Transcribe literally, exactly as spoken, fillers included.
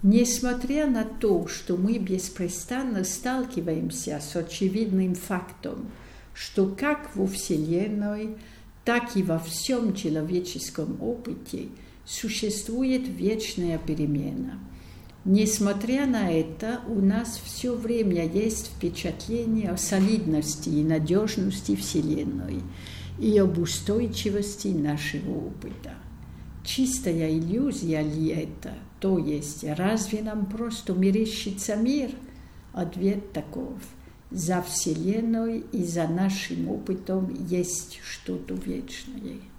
Несмотря на то, что мы беспрестанно сталкиваемся с очевидным фактом, что как во Вселенной, так и во всем человеческом опыте существует вечная перемена. Несмотря на это, у нас все время есть впечатление о солидности и надежности Вселенной и об устойчивости нашего опыта. Чистая иллюзия ли это? То есть, разве нам просто мерещится мир? Ответ таков: за Вселенной и за нашим опытом есть что-то вечное.